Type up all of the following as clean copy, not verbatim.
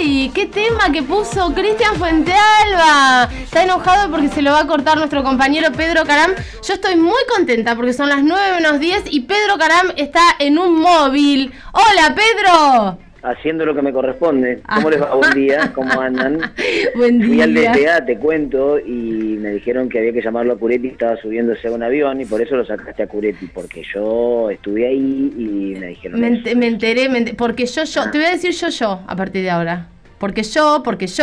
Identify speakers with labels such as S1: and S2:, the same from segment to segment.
S1: ¡Ay! ¡Qué tema que puso Cristian Fuentealba! Está enojado porque se lo va a cortar nuestro compañero Pedro Caram. Yo estoy muy contenta porque son las 9:10 y Pedro Caram está en un móvil. ¡Hola, Pedro!
S2: Haciendo lo que me corresponde. ¿Cómo les va? Buen día, ¿cómo andan?
S1: Buen día.
S2: Fui al DTA, te cuento, y me dijeron que había que llamarlo a Curetti, estaba subiéndose a un avión y por eso lo sacaste a Curetti, porque yo estuve ahí y me dijeron
S1: me enteré, porque yo, te voy a decir yo, a partir de ahora. Porque yo.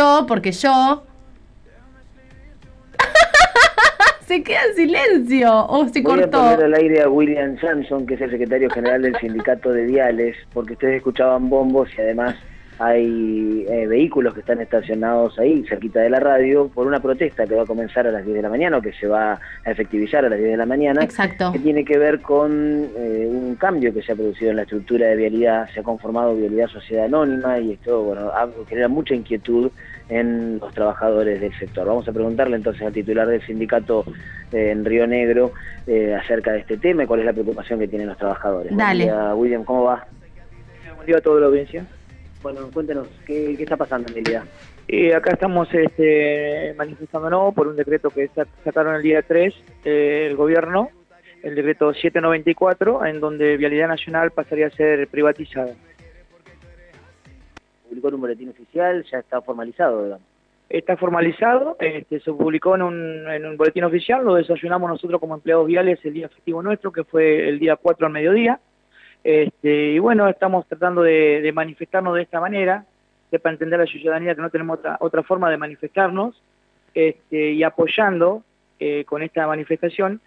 S1: Se queda en silencio, se cortó.
S2: Voy a poner al aire a William Samson, que es el secretario general del sindicato de viales, porque ustedes escuchaban bombos y además hay vehículos que están estacionados ahí, cerquita de la radio, por una protesta que va a comenzar a las 10 de la mañana, o que se va a efectivizar a las 10 de la mañana.
S1: Exacto.
S2: Que tiene que ver con un cambio que se ha producido en la estructura de vialidad. Se ha conformado Vialidad Sociedad Anónima y esto, bueno, genera mucha inquietud en los trabajadores del sector. Vamos a preguntarle entonces al titular del sindicato en Río Negro acerca de este tema y cuál es la preocupación que tienen los trabajadores.
S1: Dale.
S2: Buen día, William, ¿cómo va?
S3: Buen día a toda la audiencia.
S2: Bueno, cuéntenos, ¿qué está pasando en realidad?
S3: Acá estamos manifestándonos por un decreto que sacaron el día 3 el gobierno, el decreto 794, en donde Vialidad Nacional pasaría a ser privatizada.
S2: Publicó en un boletín oficial, ya está formalizado, digamos.
S3: Está formalizado, se publicó en un boletín oficial, lo desayunamos nosotros como empleados viales el día festivo nuestro, que fue el día 4 al mediodía. Y bueno, estamos tratando de manifestarnos de esta manera, para entender a la ciudadanía que no tenemos otra forma de manifestarnos, y apoyando con esta manifestación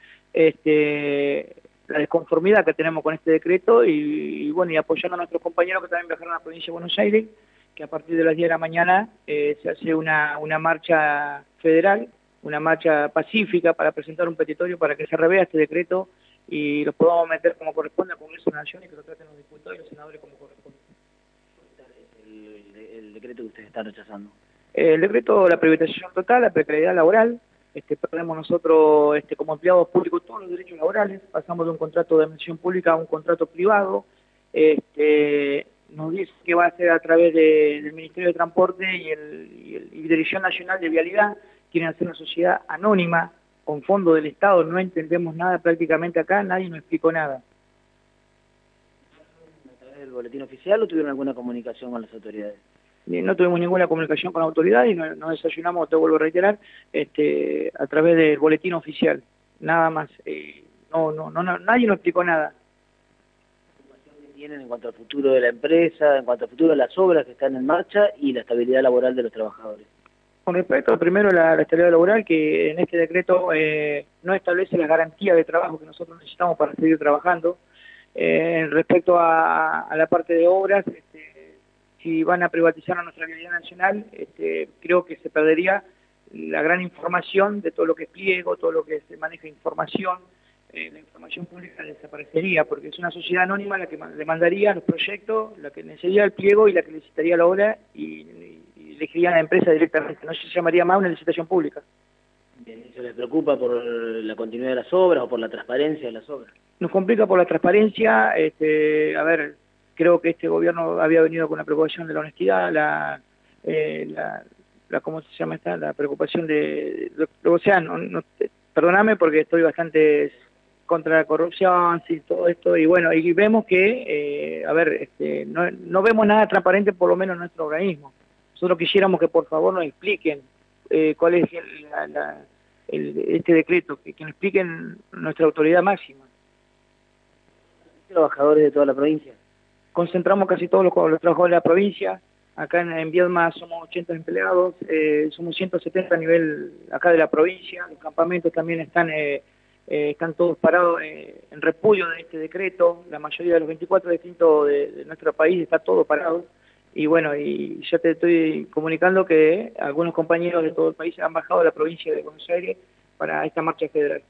S3: la desconformidad que tenemos con este decreto y bueno, y apoyando a nuestros compañeros que también viajaron a la provincia de Buenos Aires, que a partir de las 10 de la mañana se hace una marcha federal, una marcha pacífica para presentar un petitorio para que se revea este decreto y lo podamos meter como corresponde al Congreso de la Nación y que lo traten los diputados y los senadores como corresponde.
S2: El decreto que ustedes están rechazando.
S3: El decreto, la privatización total, la precariedad laboral, perdemos nosotros como empleados públicos todos los derechos laborales, pasamos de un contrato de administración pública a un contrato privado, nos dice que va a ser a través del Ministerio de Transporte y Dirección Nacional de Vialidad, quieren hacer una sociedad anónima, con fondo del Estado, no entendemos nada prácticamente acá, nadie nos explicó nada.
S2: ¿A través del boletín oficial o tuvieron alguna comunicación con las autoridades?
S3: No tuvimos ninguna comunicación con la autoridad y nos desayunamos, te vuelvo a reiterar, a través del boletín oficial, nada más. Nadie nos explicó nada.
S2: ¿Qué información tienen en cuanto al futuro de la empresa, en cuanto al futuro de las obras que están en marcha y la estabilidad laboral de los trabajadores?
S3: Con respecto primero a la estabilidad laboral, que en este decreto no establece las garantías de trabajo que nosotros necesitamos para seguir trabajando. Respecto a la parte de obras, si van a privatizar a nuestra Vialidad Nacional, creo que se perdería la gran información de todo lo que es pliego, todo lo que se maneja información. La información pública desaparecería, porque es una sociedad anónima la que le mandaría los proyectos, la que necesitaría el pliego y la que licitaría la obra y elegiría a la empresa directamente, no se llamaría más una licitación pública.
S2: Bien, ¿eso les preocupa por la continuidad de las obras o por la transparencia de las obras?
S3: Nos complica por la transparencia, creo que este gobierno había venido con la preocupación de la honestidad, ¿cómo se llama esta? La preocupación perdóname porque estoy bastante contra la corrupción y todo esto, y bueno, y vemos que, no vemos nada transparente por lo menos en nuestro organismo. Nosotros quisiéramos que por favor nos expliquen cuál es este decreto, que nos expliquen nuestra autoridad máxima.
S2: ¿Trabajadores de toda la provincia?
S3: Concentramos casi todos los trabajadores de la provincia. Acá en Viedma somos 80 empleados, somos 170 a nivel acá de la provincia. Los campamentos también están todos parados en repudio de este decreto. La mayoría de los 24 distritos de nuestro país está todo parado. Y bueno, y ya te estoy comunicando que algunos compañeros de todo el país han bajado a la provincia de Buenos Aires para esta marcha federal.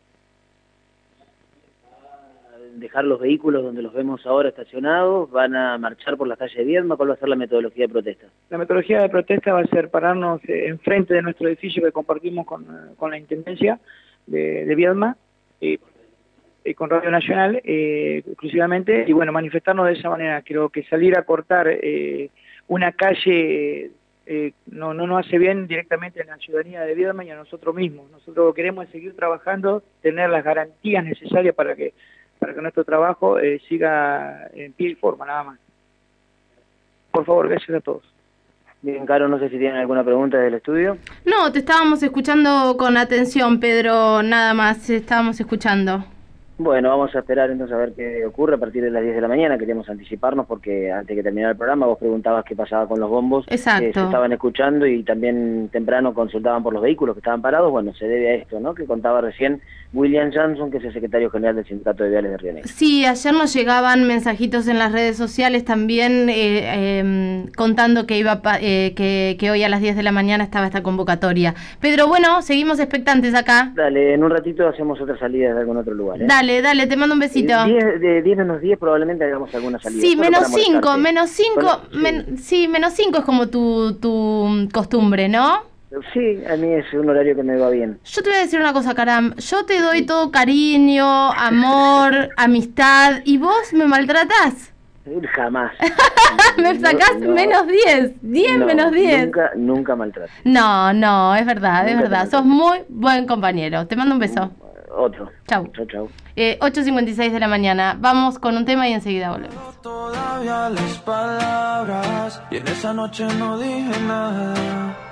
S2: ¿Dejar los vehículos donde los vemos ahora estacionados? ¿Van a marchar por las calles de Viedma? ¿Cuál va a ser la metodología de protesta?
S3: La metodología de protesta va a ser pararnos enfrente de nuestro edificio que compartimos con la Intendencia de Viedma y con Radio Nacional exclusivamente, y bueno, manifestarnos de esa manera. Creo que salir a cortar una calle no nos hace bien directamente a la ciudadanía de Viedma y a nosotros mismos. Nosotros lo que queremos es seguir trabajando, tener las garantías necesarias para que nuestro trabajo siga en pie y forma, nada más. Por favor, gracias a todos.
S2: Bien, Caro, no sé si tienen alguna pregunta del estudio.
S1: No, te estábamos escuchando con atención, Pedro, nada más, estábamos escuchando.
S2: Bueno, vamos a esperar entonces a ver qué ocurre a partir de las 10 de la mañana. Queríamos anticiparnos porque antes que terminara el programa vos preguntabas qué pasaba con los bombos.
S1: Exacto.
S2: Que se estaban escuchando y también temprano consultaban por los vehículos que estaban parados. Bueno, se debe a esto, ¿no? Que contaba recién William Johnson, que es el secretario general del Sindicato de Viales de Río Negro.
S1: Sí, ayer nos llegaban mensajitos en las redes sociales también contando que que hoy a las 10 de la mañana estaba esta convocatoria. Pedro, bueno, seguimos expectantes acá.
S2: Dale, en un ratito hacemos otra salida de algún otro lugar, ¿eh?
S1: Dale, te mando un besito.
S2: De 10 menos 10 probablemente hagamos alguna salida.
S1: Sí,
S2: solo
S1: menos
S2: para
S1: 5,
S2: molestarte.
S1: menos 5,
S2: Bueno,
S1: sí, menos 5 es como tu costumbre, ¿no?
S2: Sí, a mí es un horario que me va bien.
S1: Yo te voy a decir una cosa, Karam. Yo te doy todo cariño, amor, amistad, y vos me maltratás.
S2: Jamás.
S1: Me sacás menos 10, 10
S2: no,
S1: menos 10.
S2: Nunca maltrato.
S1: No, es verdad,
S2: Nunca
S1: es verdad.
S2: te
S1: Sos muy buen compañero. Te mando un beso.
S2: Otro.
S1: Chau.
S2: Chau.
S1: 8:56 de la mañana. Vamos con un tema y enseguida volvemos.
S4: Todavía las palabras y en esa noche no dije nada.